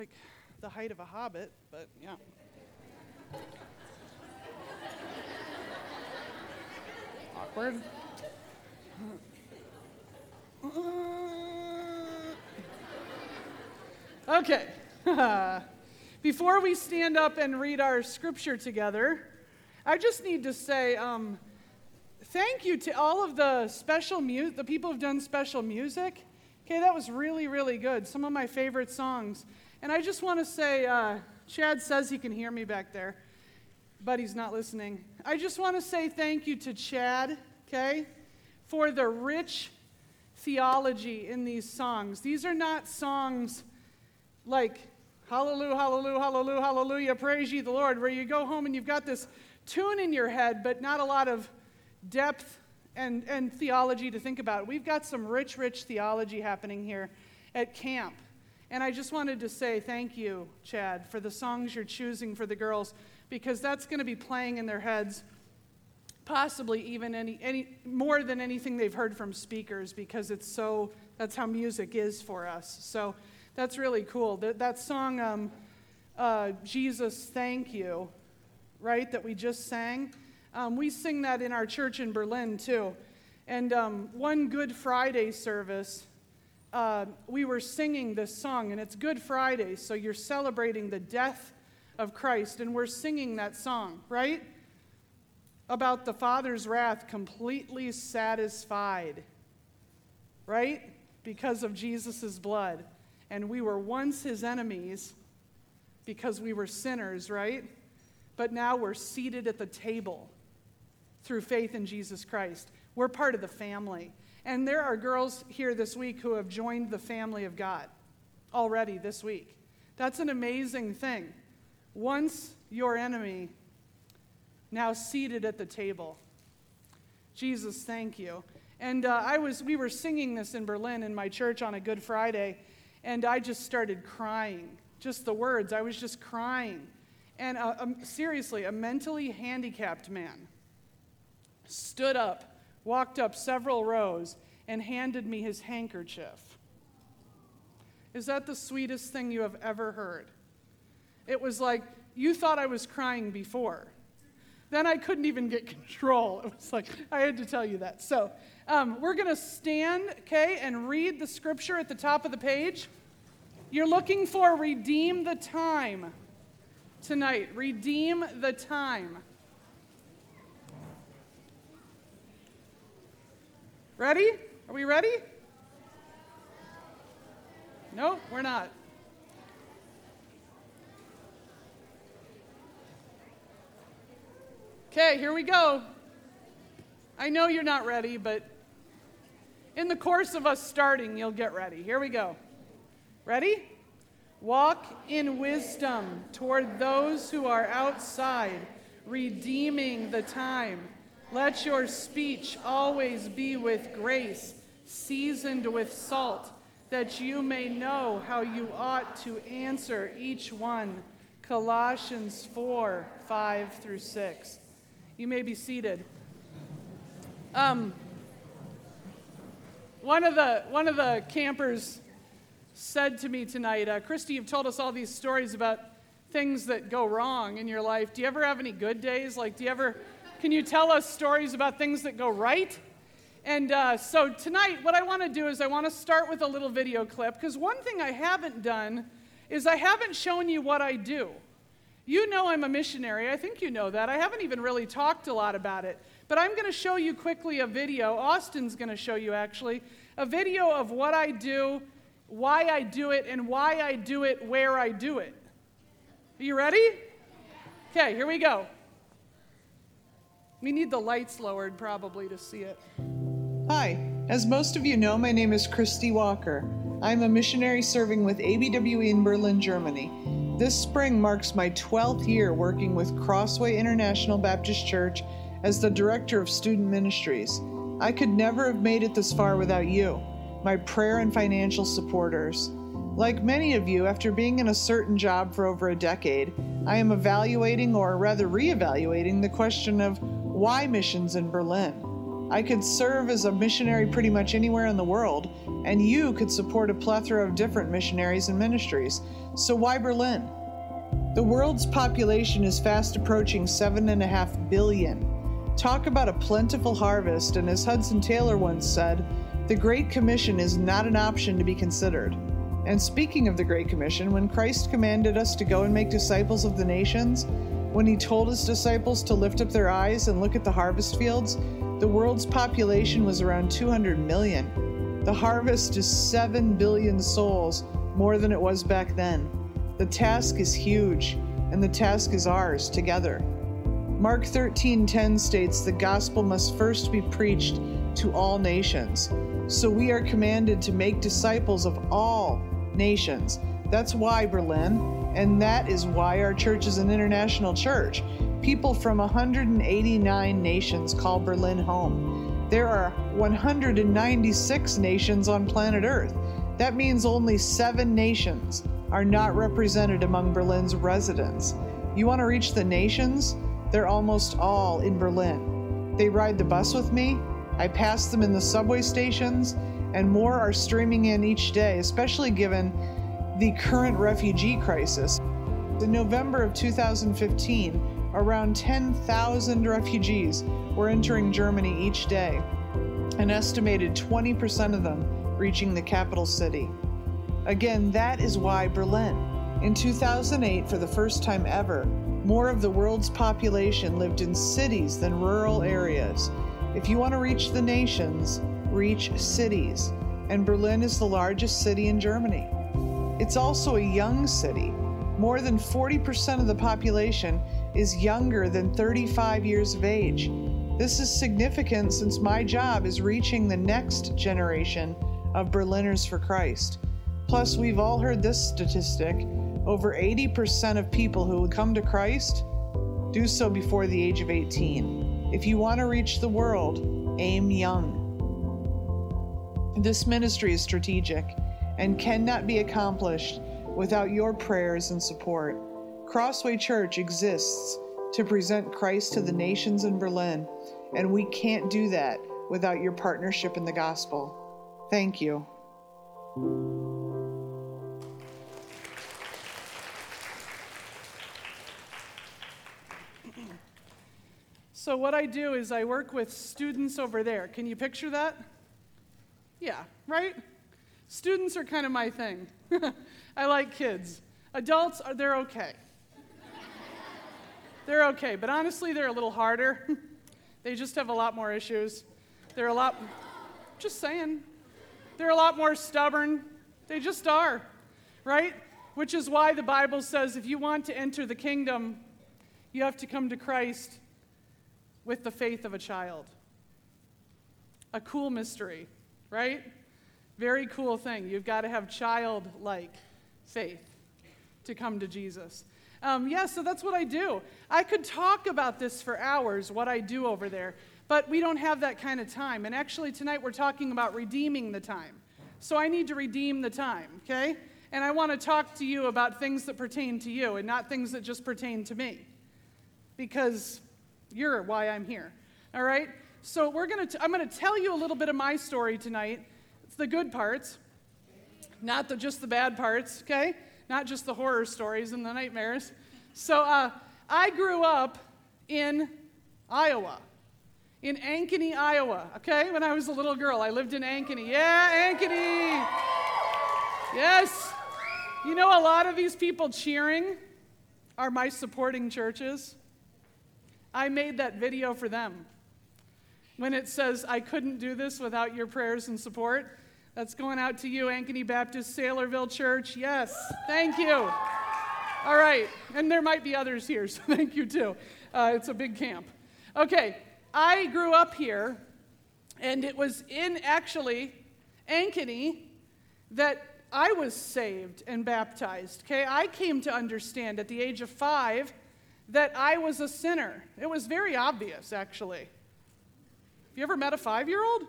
like the height of a hobbit, but yeah. Awkward. Okay. Before we stand up and read our scripture together, I just need to say thank you to all of the the people who've done special music. Okay, that was really, really good. Some of my favorite songs. And I just want to say, Chad says he can hear me back there, but he's not listening. I just want to say thank you to Chad, okay, for the rich theology in these songs. These are not songs like, hallelujah, hallelujah, hallelujah, hallelujah, praise ye the Lord, where you go home and you've got this tune in your head, but not a lot of depth and theology to think about. We've got some rich theology happening here at camp. And I just wanted to say thank you, Chad, for the songs you're choosing for the girls, because that's going to be playing in their heads, possibly even any more than anything they've heard from speakers, because that's how music is for us. So that's really cool. That song, Jesus, Thank You, right, that we just sang, we sing that in our church in Berlin, too. And one Good Friday service, we were singing this song, and it's Good Friday, so you're celebrating the death of Christ, and we're singing that song, right? About the Father's wrath completely satisfied, right? Because of Jesus' blood. And we were once his enemies because we were sinners, right? But now we're seated at the table through faith in Jesus Christ. We're part of the family. And there are girls here this week who have joined the family of God already this week. That's an amazing thing. Once your enemy, now seated at the table. Jesus, thank you. And we were singing this in Berlin in my church on a Good Friday, and I just started crying. Just the words, I was just crying. And seriously, a mentally handicapped man stood up, walked up several rows, and handed me his handkerchief. Is that the sweetest thing you have ever heard? It was like, you thought I was crying before. Then I couldn't even get control. It was like, I had to tell you that. So we're going to stand, okay, and read the scripture at the top of the page. You're looking for redeem the time tonight. Redeem the time. Ready? Are we ready? No, we're not. Okay, here we go. I know you're not ready, but in the course of us starting, you'll get ready. Here we go. Ready? Walk in wisdom toward those who are outside, redeeming the time. Let your speech always be with grace, seasoned with salt, that you may know how you ought to answer each one. Colossians 4, 5 through 6. You may be seated. One of the campers said to me tonight, Christy, you've told us all these stories about things that go wrong in your life. Do you ever have any good days? Can you tell us stories about things that go right? And so tonight, what I want to do is I want to start with a little video clip, because one thing I haven't done is I haven't shown you what I do. You know I'm a missionary. I think you know that. I haven't even really talked a lot about it. But I'm going to show you quickly a video. Austin's going to show you, actually, a video of what I do, why I do it, and why I do it where I do it. Are you ready? Okay, here we go. We need the lights lowered probably to see it. Hi, as most of you know, my name is Christy Walker. I'm a missionary serving with ABWE in Berlin, Germany. This spring marks my 12th year working with Crossway International Baptist Church as the Director of Student Ministries. I could never have made it this far without you, my prayer and financial supporters. Like many of you, after being in a certain job for over a decade, I am evaluating, or rather reevaluating, the question of why missions in Berlin. I could serve as a missionary pretty much anywhere in the world, and you could support a plethora of different missionaries and ministries. So why Berlin? The world's population is fast approaching 7.5 billion. Talk about a plentiful harvest, and as Hudson Taylor once said, the Great Commission is not an option to be considered. And speaking of the Great Commission, when Christ commanded us to go and make disciples of the nations, when he told his disciples to lift up their eyes and look at the harvest fields, the world's population was around 200 million. The harvest is 7 billion souls, more than it was back then. The task is huge, and the task is ours together. Mark 13:10 states the gospel must first be preached to all nations. So we are commanded to make disciples of all nations. That's why Berlin, and that is why our church is an international church. People from 189 nations call Berlin home. There are 196 nations on planet Earth. That means only 7 nations are not represented among Berlin's residents. You want to reach the nations? They're almost all in Berlin. They ride the bus with me, I pass them in the subway stations, and more are streaming in each day, especially given the current refugee crisis. In November of 2015, around 10,000 refugees were entering Germany each day, an estimated 20% of them reaching the capital city. Again, that is why Berlin. In 2008, for the first time ever, more of the world's population lived in cities than rural areas. If you want to reach the nations, reach cities. And Berlin is the largest city in Germany. It's also a young city. More than 40% of the population is younger than 35 years of age. This is significant since my job is reaching the next generation of Berliners for Christ. Plus, we've all heard this statistic. Over 80% of people who come to Christ do so before the age of 18. If you want to reach the world, aim young. This ministry is strategic and cannot be accomplished without your prayers and support. Crossway Church exists to present Christ to the nations in Berlin, and we can't do that without your partnership in the gospel. Thank you. So what I do is I work with students over there. Can you picture that? Yeah, right? Students are kind of my thing. I like kids. Adults, they're okay. They're okay, but honestly, they're a little harder. They just have a lot more issues. Just saying, they're a lot more stubborn. They just are, right? Which is why the Bible says if you want to enter the kingdom, you have to come to Christ with the faith of a child. A cool mystery, right? Very cool thing. You've got to have childlike faith to come to Jesus. So that's what I do. I could talk about this for hours, what I do over there, but we don't have that kind of time. And actually tonight we're talking about redeeming the time. So I need to redeem the time, okay? And I want to talk to you about things that pertain to you and not things that just pertain to me. Because you're why I'm here, all right? So I'm going to tell you a little bit of my story tonight. It's the good parts, not just the bad parts, okay? Not just the horror stories and the nightmares. So I grew up in Iowa, in Ankeny, Iowa, okay? When I was a little girl, I lived in Ankeny. Yeah, Ankeny! Yes! You know, a lot of these people cheering are my supporting churches. I made that video for them. When it says, I couldn't do this without your prayers and support, that's going out to you, Ankeny Baptist Saylorville Church. Yes, thank you. All right, and there might be others here, so thank you too. It's a big camp. Okay, I grew up here, and it was in actually Ankeny that I was saved and baptized. Okay, I came to understand at the age of 5 that I was a sinner. It was very obvious, actually. Have you ever met a 5-year-old?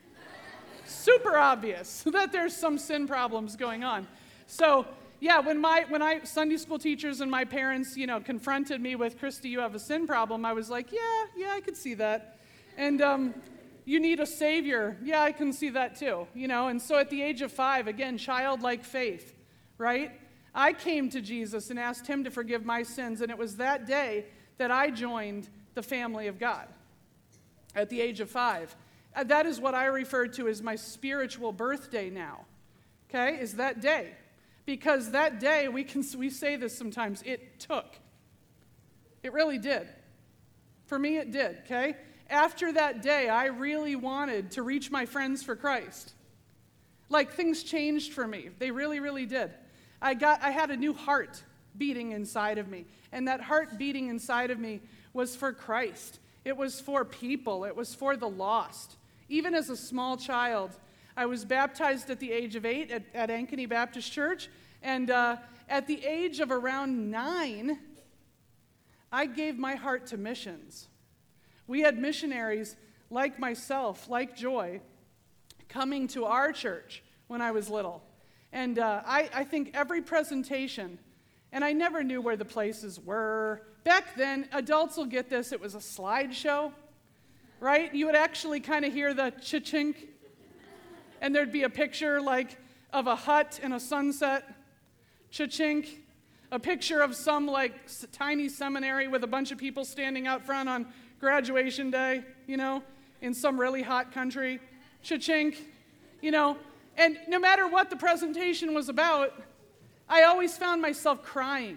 Super obvious that there's some sin problems going on. So, yeah, when Sunday school teachers and my parents, confronted me with, Christy, you have a sin problem, I was like, yeah, I could see that. And, You need a Savior. Yeah, I can see that too, And so at the age of 5, again, childlike faith, right? I came to Jesus and asked him to forgive my sins, and it was that day that I joined the family of God at the age of 5. That is what I refer to as my spiritual birthday now, okay, is that day. Because that day, we say this sometimes, it took. It really did. For me, it did, okay? After that day, I really wanted to reach my friends for Christ. Like, things changed for me. They really, really did. I had a new heart beating inside of me. And that heart beating inside of me was for Christ. It was for people. It was for the lost. Even as a small child, I was baptized at the age of 8 at Ankeny Baptist Church. And at the age of around 9, I gave my heart to missions. We had missionaries like myself, like Joy, coming to our church when I was little. And I think every presentation, and I never knew where the places were. Back then, adults will get this, it was a slideshow, right? You would actually kind of hear the cha-chink, and there'd be a picture like of a hut in a sunset, cha-chink, a picture of some like tiny seminary with a bunch of people standing out front on graduation day, in some really hot country, cha-chink, And no matter what the presentation was about, I always found myself crying.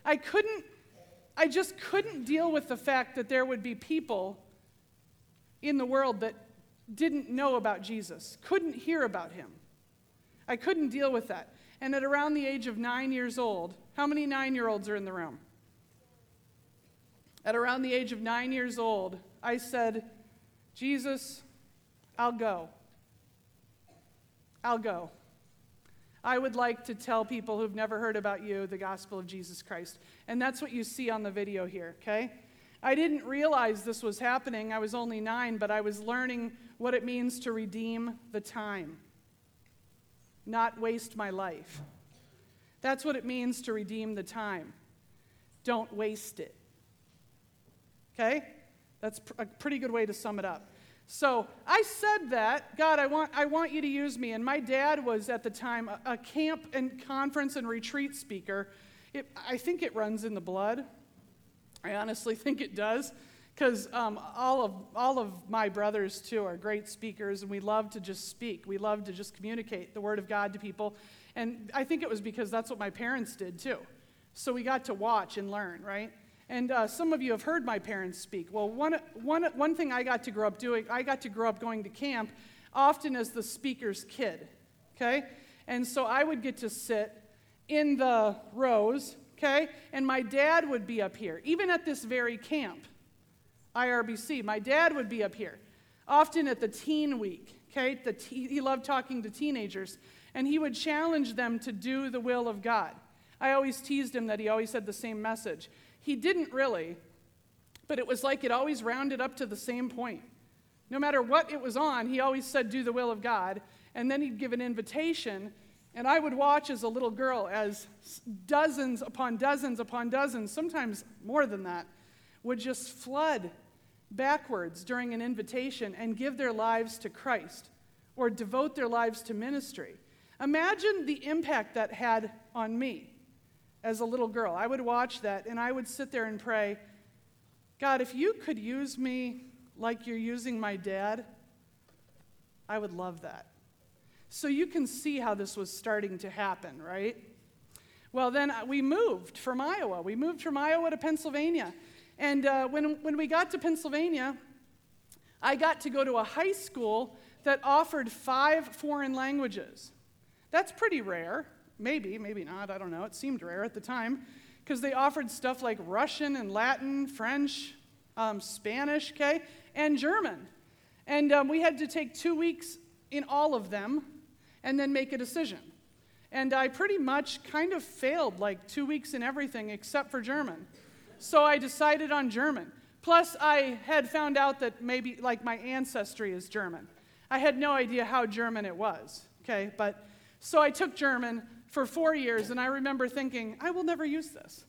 I just couldn't deal with the fact that there would be people in the world that didn't know about Jesus, couldn't hear about him. I couldn't deal with that. And at around the age of 9 years old, how many 9-year-olds are in the room? At around the age of 9 years old, I said, Jesus, I'll go. I'll go. I would like to tell people who've never heard about you the gospel of Jesus Christ. And that's what you see on the video here, okay? I didn't realize this was happening. I was only 9, but I was learning what it means to redeem the time, not waste my life. That's what it means to redeem the time. Don't waste it. Okay? That's a pretty good way to sum it up. So I said that, God, I want you to use me. And my dad was at the time a camp and conference and retreat speaker. I think it runs in the blood. I honestly think it does, because all of my brothers too are great speakers, and we love to just speak. We love to just communicate the word of God to people. And I think it was because that's what my parents did too. So we got to watch and learn, right? And some of you have heard my parents speak. Well, one thing I got to grow up doing, I got to grow up going to camp often as the speaker's kid, okay? And so I would get to sit in the rows, okay? And my dad would be up here. Even at this very camp, IRBC, my dad would be up here. Often at the teen week, okay? He loved talking to teenagers. And he would challenge them to do the will of God. I always teased him that he always said the same message. He didn't really, but it was like it always rounded up to the same point. No matter what it was on, he always said, do the will of God. And then he'd give an invitation, and I would watch as a little girl as dozens upon dozens upon dozens, sometimes more than that, would just flood backwards during an invitation and give their lives to Christ or devote their lives to ministry. Imagine the impact that had on me as a little girl. I would watch that, and I would sit there and pray, God, if you could use me like you're using my dad, I would love that. So you can see how this was starting to happen, right? Well, then we moved from Iowa. We moved from Iowa to Pennsylvania. And when we got to Pennsylvania, I got to go to a high school that offered 5 foreign languages. That's pretty rare. Maybe not, I don't know. It seemed rare at the time because they offered stuff like Russian and Latin, French, Spanish, okay, and German. And we had to take 2 weeks in all of them and then make a decision. And I pretty much kind of failed like 2 weeks in everything except for German. So I decided on German. Plus, I had found out that maybe like my ancestry is German. I had no idea how German it was, okay, but so I took German for 4 years, and I remember thinking, I will never use this.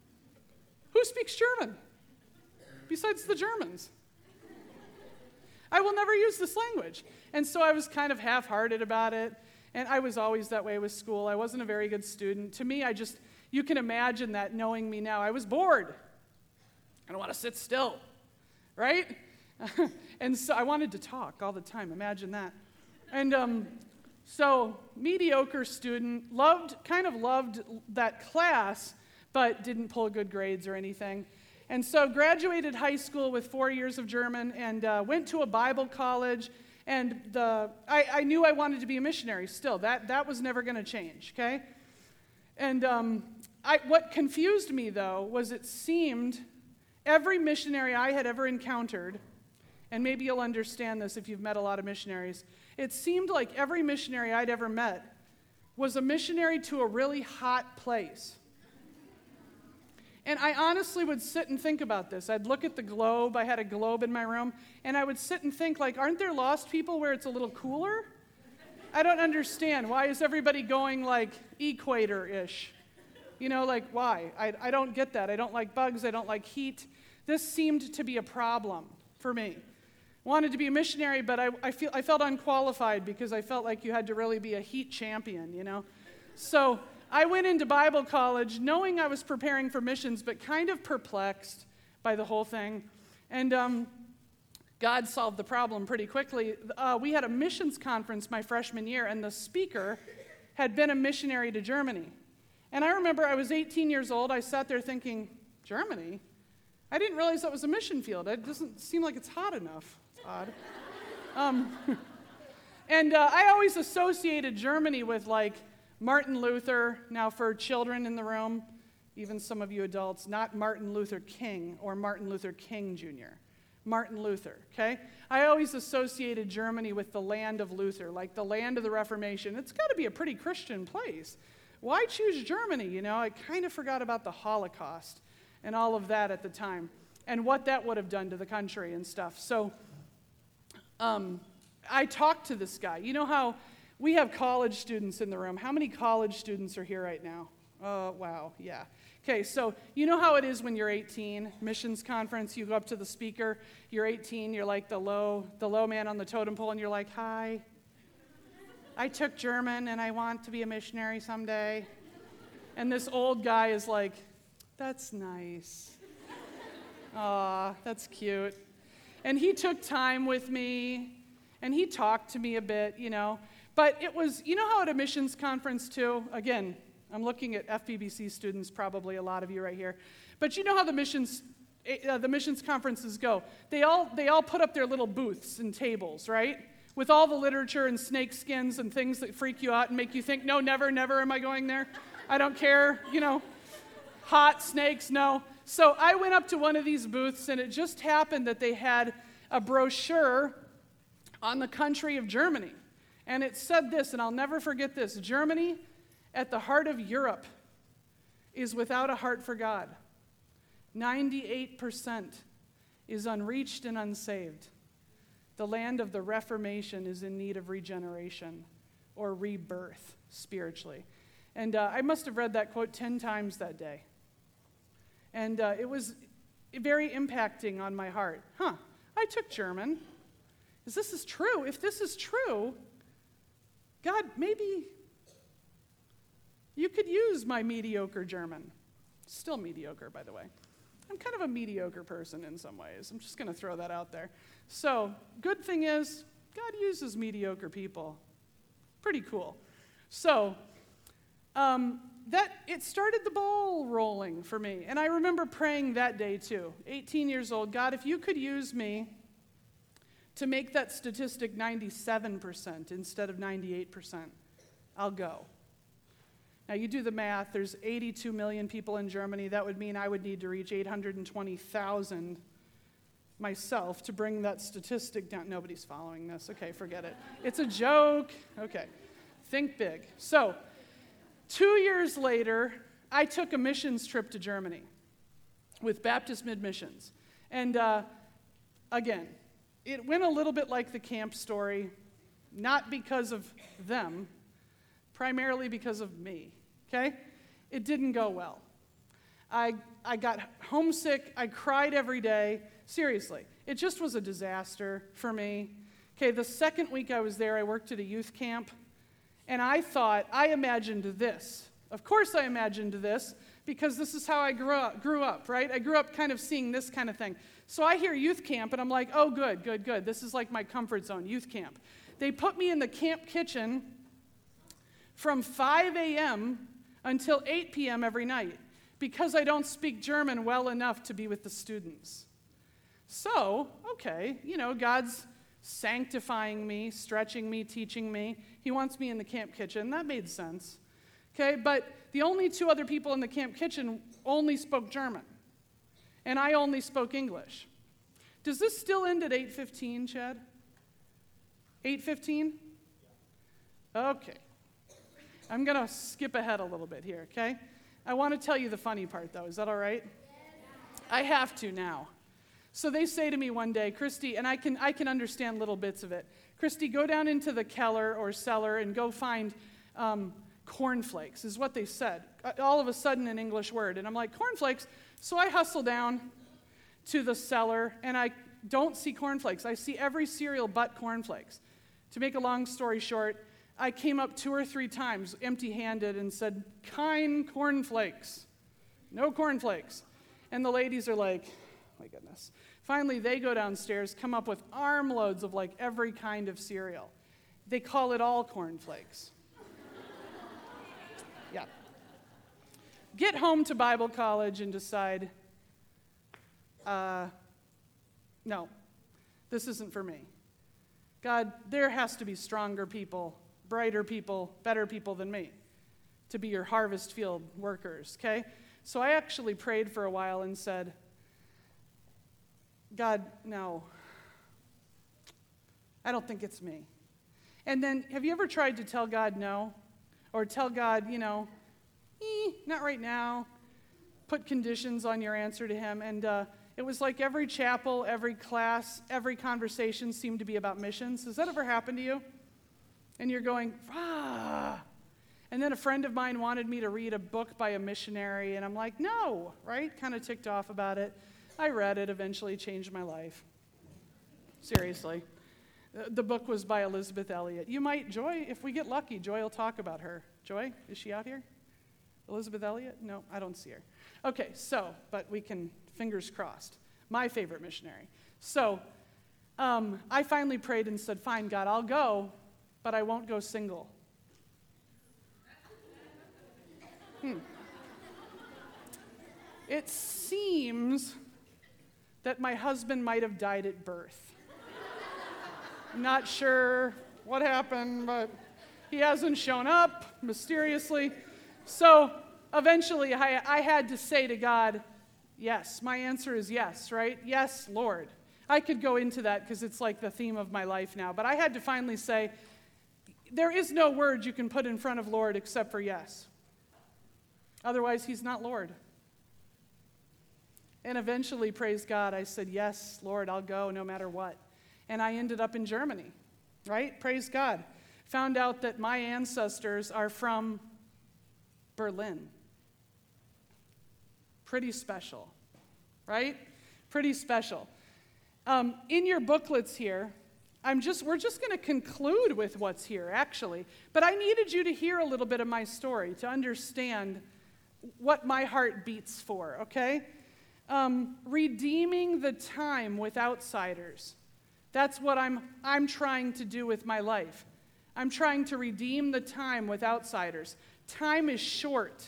Who speaks German besides the Germans? I will never use this language. And so I was kind of half-hearted about it, and I was always that way with school. I wasn't a very good student. To me, you can imagine that knowing me now. I was bored. I don't want to sit still, right? And so I wanted to talk all the time. Imagine that. And so mediocre student, kind of loved that class, but didn't pull good grades or anything. And so graduated high school with 4 years of German and went to a Bible college. And I knew I wanted to be a missionary still. That was never going to change, okay? And what confused me, though, was it seemed every missionary I had ever encountered, and maybe you'll understand this if you've met a lot of missionaries, it seemed like every missionary I'd ever met was a missionary to a really hot place. And I honestly would sit and think about this. I'd look at the globe. I had a globe in my room. And I would sit and think, like, aren't there lost people where it's a little cooler? I don't understand. Why is everybody going, like, equator-ish? You know, like, why? I don't get that. I don't like bugs. I don't like heat. This seemed to be a problem for me. Wanted to be a missionary, but I felt unqualified because I felt like you had to really be a heat champion, you know? So I went into Bible college knowing I was preparing for missions, but kind of perplexed by the whole thing. And God solved the problem pretty quickly. We had a missions conference my freshman year, and the speaker had been a missionary to Germany. And I remember I was 18 years old. I sat there thinking, Germany? I didn't realize that was a mission field. It doesn't seem like it's hot enough. It's odd. I always associated Germany with, like, Martin Luther. Now, for children in the room, even some of you adults, not Martin Luther King or Martin Luther King Jr. Martin Luther, okay? I always associated Germany with the land of Luther, like the land of the Reformation. It's got to be a pretty Christian place. Why choose Germany? You know, I kind of forgot about the Holocaust and all of that at the time and what that would have done to the country and stuff. So I talked to this guy. You know how we have college students in the room. How many college students are here right now? Oh, wow, yeah. Okay, so you know how it is when you're 18, missions conference, you go up to the speaker, you're 18, you're like the low man on the totem pole, and you're like, hi, I took German and I want to be a missionary someday. And this old guy is like, that's nice. Aw, that's cute. And he took time with me, and he talked to me a bit, you know. But it was, you know how at a missions conference too, again, I'm looking at FBBC students, probably a lot of you right here. But you know how the missions conferences go. They all put up their little booths and tables, right? With all the literature and snake skins and things that freak you out and make you think, no, never am I going there. I don't care, you know. Hot snakes, no. So I went up to one of these booths, and it just happened that they had a brochure on the country of Germany. And it said this, and I'll never forget this: Germany, at the heart of Europe, is without a heart for God. 98% is unreached and unsaved. The land of the Reformation is in need of regeneration or rebirth spiritually. And I must have read that quote 10 times that day. And it was very impacting on my heart. I took German. If this is true, God, maybe you could use my mediocre German. Still mediocre, by the way. I'm kind of a mediocre person in some ways. I'm just going to throw that out there. So, good thing is, God uses mediocre people. Pretty cool. So, it started the ball rolling for me. And I remember praying that day too. 18 years old, God, if you could use me to make that statistic 97% instead of 98%, I'll go. Now, you do the math. There's 82 million people in Germany. That would mean I would need to reach 820,000 myself to bring that statistic down. Nobody's following this. Okay, forget it. It's a joke. Okay, think big. So, 2 years later, I took a missions trip to Germany with Baptist Mid-Missions. And again, it went a little bit like the camp story, not because of them, primarily because of me, okay? It didn't go well. I got homesick. I cried every day. Seriously, it just was a disaster for me. Okay, the second week I was there, I worked at a youth camp, and I imagined this. Of course I imagined this, because this is how I grew up, right? I grew up kind of seeing this kind of thing. So I hear youth camp, and I'm like, oh, good. This is like my comfort zone, youth camp. They put me in the camp kitchen from 5 a.m. until 8 p.m. every night, because I don't speak German well enough to be with the students. So, okay, God's sanctifying me, stretching me, teaching me. He wants me in the camp kitchen. That made sense. Okay, but the only two other people in the camp kitchen only spoke German, and I only spoke English. Does this still end at 8:15, Chad? 8:15? Okay. I'm going to skip ahead a little bit here, okay? I want to tell you the funny part, though. Is that all right? I have to now. So they say to me one day, Christy, and I can understand little bits of it. Christy, go down into the Keller or cellar and go find cornflakes, is what they said. All of a sudden, an English word. And I'm like, cornflakes? So I hustle down to the cellar, and I don't see cornflakes. I see every cereal but cornflakes. To make a long story short, I came up 2 or 3 times empty-handed and said, kind cornflakes. No cornflakes. And the ladies are like, my goodness. Finally, they go downstairs, come up with armloads of like every kind of cereal. They call it all cornflakes. Yeah. Get home to Bible college and decide, no, this isn't for me. God, there has to be stronger people, brighter people, better people than me to be your harvest field workers, okay? So I actually prayed for a while and said, God, no, I don't think it's me. And then, have you ever tried to tell God no? Or tell God, not right now. Put conditions on your answer to him. And it was like every chapel, every class, every conversation seemed to be about missions. Has that ever happened to you? And you're going, And then a friend of mine wanted me to read a book by a missionary, and I'm like, no, right? Kind of ticked off about it. I read it, eventually changed my life. Seriously. The book was by Elizabeth Elliot. You might, Joy, if we get lucky, Joy will talk about her. Joy, is she out here? Elizabeth Elliot? No, I don't see her. Okay, but we can, fingers crossed. My favorite missionary. So, I finally prayed and said, fine, God, I'll go, but I won't go single. It seems that my husband might have died at birth. I'm not sure what happened, but he hasn't shown up mysteriously. So eventually I had to say to God, yes, my answer is yes, right? Yes, Lord. I could go into that because it's like the theme of my life now, but I had to finally say, there is no word you can put in front of Lord except for yes. Otherwise, he's not Lord. And eventually, praise God, I said, yes, Lord, I'll go no matter what. And I ended up in Germany, right? Praise God. Found out that my ancestors are from Berlin. Pretty special, right? Pretty special. In your booklets here, we're just going to conclude with what's here, actually. But I needed you to hear a little bit of my story to understand what my heart beats for, okay? Redeeming the time with outsiders. That's what I'm trying to do with my life. I'm trying to redeem the time with outsiders. Time is short.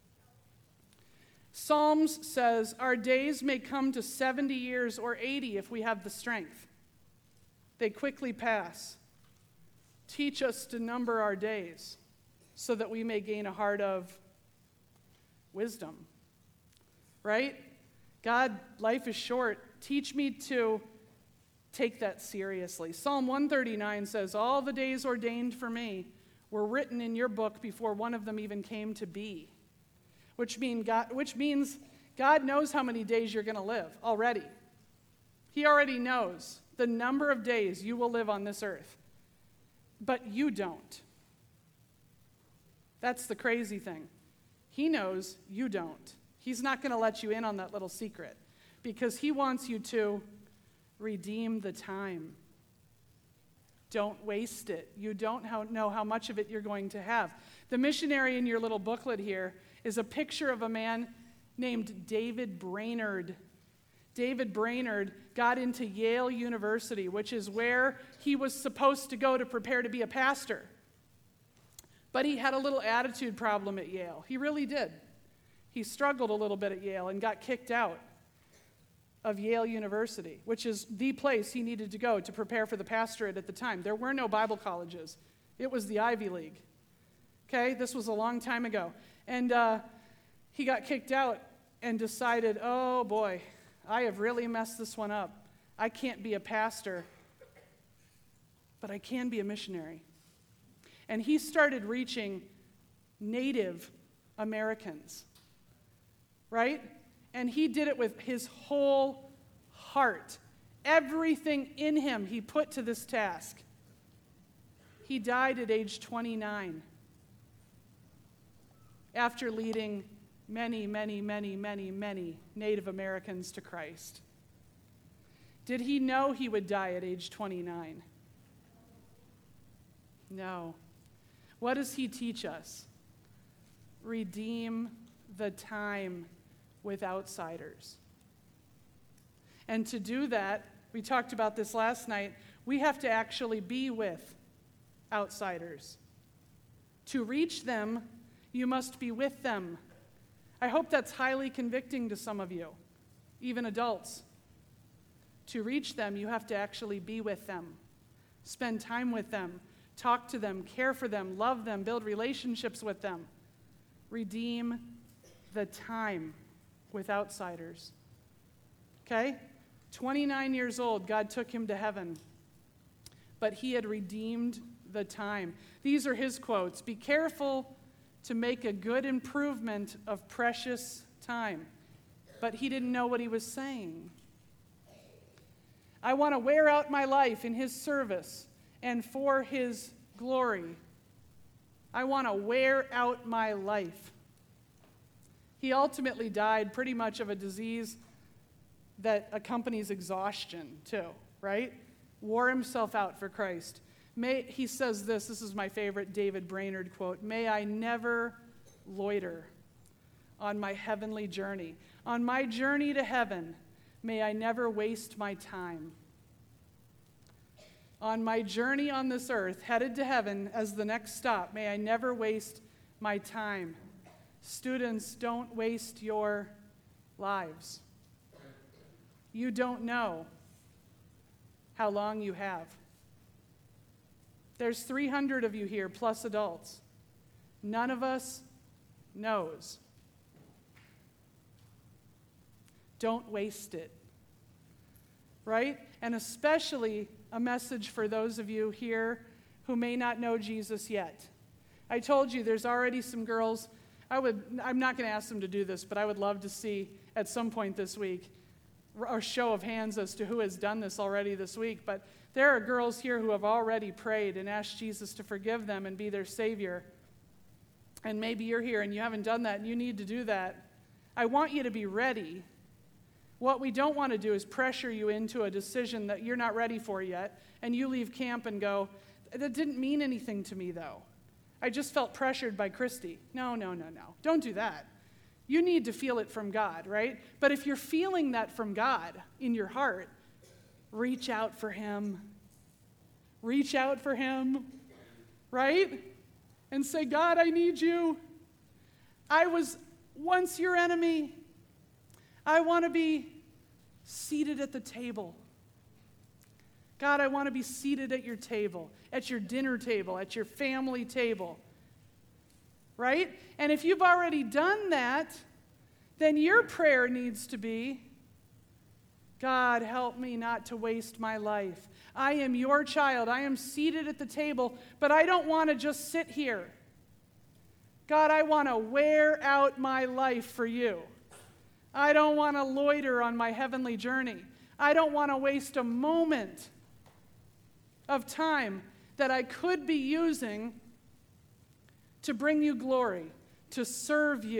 Psalms says, our days may come to 70 years or 80 if we have the strength. They quickly pass. Teach us to number our days so that we may gain a heart of wisdom. Right? God, life is short. Teach me to take that seriously. Psalm 139 says, all the days ordained for me were written in your book before one of them even came to be. Which means God knows how many days you're going to live already. He already knows the number of days you will live on this earth. But you don't. That's the crazy thing. He knows, you don't. He's not going to let you in on that little secret because he wants you to redeem the time. Don't waste it. You don't know how much of it you're going to have. The missionary in your little booklet here is a picture of a man named David Brainerd. David Brainerd got into Yale University, which is where he was supposed to go to prepare to be a pastor. But he had a little attitude problem at Yale. He really did. He struggled a little bit at Yale and got kicked out of Yale University, which is the place he needed to go to prepare for the pastorate at the time. There were no Bible colleges. It was the Ivy League. Okay, this was a long time ago. And he got kicked out and decided, oh boy, I have really messed this one up. I can't be a pastor, but I can be a missionary. And he started reaching Native Americans, right? And he did it with his whole heart. Everything in him he put to this task. He died at age 29 after leading many, many, many, many, many Native Americans to Christ. Did he know he would die at age 29? No. What does he teach us? Redeem the time with outsiders. And to do that, we talked about this last night, we have to actually be with outsiders. To reach them, you must be with them. I hope that's highly convicting to some of you, even adults. To reach them, you have to actually be with them, spend time with them, talk to them, care for them, love them, build relationships with them. Redeem the time with outsiders. Okay? 29 years old, God took him to heaven, but he had redeemed the time. These are his quotes. Be careful to make a good improvement of precious time. But he didn't know what he was saying. I want to wear out my life in his service and for his glory. I want to wear out my life. He ultimately died pretty much of a disease that accompanies exhaustion too, right? Wore himself out for Christ. He says this is my favorite David Brainerd quote, "May I never loiter on my heavenly journey. On my journey to heaven, may I never waste my time. On my journey on this earth, headed to heaven as the next stop, may I never waste my time." Students, don't waste your lives. You don't know how long you have. There's 300 of you here, plus adults. None of us knows. Don't waste it. Right? And especially a message for those of you here who may not know Jesus yet. I told you there's already some girls. I'm not going to ask them to do this, but I would love to see at some point this week a show of hands as to who has done this already this week. But there are girls here who have already prayed and asked Jesus to forgive them and be their Savior. And maybe you're here and you haven't done that and you need to do that. I want you to be ready. What we don't want to do is pressure you into a decision that you're not ready for yet, and you leave camp and go, that didn't mean anything to me though. I just felt pressured by Christy. No. Don't do that. You need to feel it from God, right? But if you're feeling that from God in your heart, reach out for him. Reach out for him, right? And say, God, I need you. I was once your enemy. I want to be seated at the table. God, I want to be seated at your table, at your dinner table, at your family table. Right? And if you've already done that, then your prayer needs to be, God, help me not to waste my life. I am your child. I am seated at the table, but I don't want to just sit here. God, I want to wear out my life for you. I don't want to loiter on my heavenly journey. I don't want to waste a moment of time that I could be using to bring you glory, to serve you,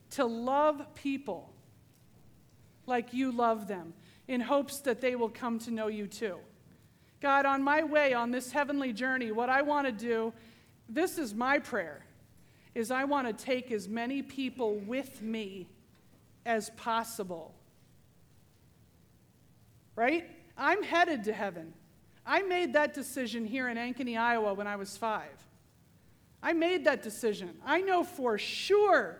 to love people like you love them, in hopes that they will come to know you too. God, on my way on this heavenly journey, what I want to do, this is my prayer, is I want to take as many people with me as possible. Right? I'm headed to heaven. I made that decision here in Ankeny, Iowa when I was 5. I made that decision. I know for sure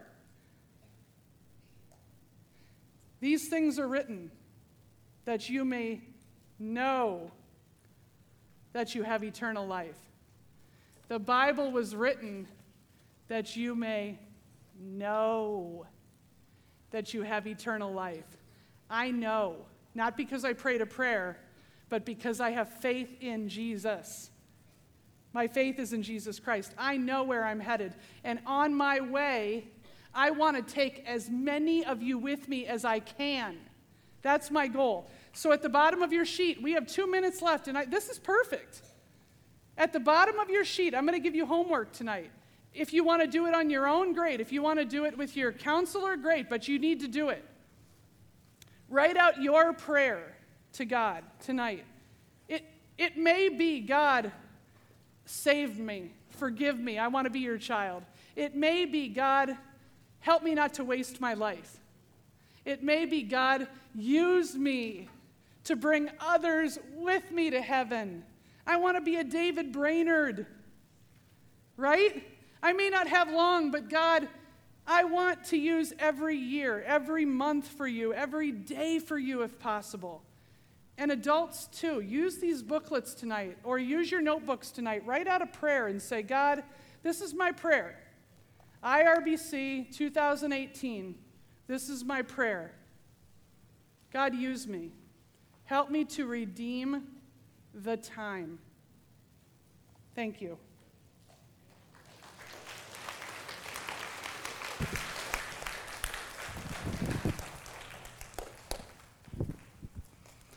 these things are written that you may know that you have eternal life. The Bible was written that you may know that you have eternal life. I know, not because I prayed a prayer, but because I have faith in Jesus. My faith is in Jesus Christ. I know where I'm headed. And on my way, I want to take as many of you with me as I can. That's my goal. So at the bottom of your sheet, we have 2 minutes left, and this is perfect. At the bottom of your sheet, I'm going to give you homework tonight. If you want to do it on your own, great. If you want to do it with your counselor, great, but you need to do it. Write out your prayer to God tonight. It may be, God, save me, forgive me, I want to be your child. It may be, God, help me not to waste my life. It may be, God, use me to bring others with me to heaven. I want to be a David Brainerd, right? I may not have long, but God, I want to use every year, every month for you, every day for you if possible. And adults too, use these booklets tonight or use your notebooks tonight. Write out a prayer and say, God, this is my prayer. IRBC 2018, this is my prayer. God, use me. Help me to redeem the time. Thank you.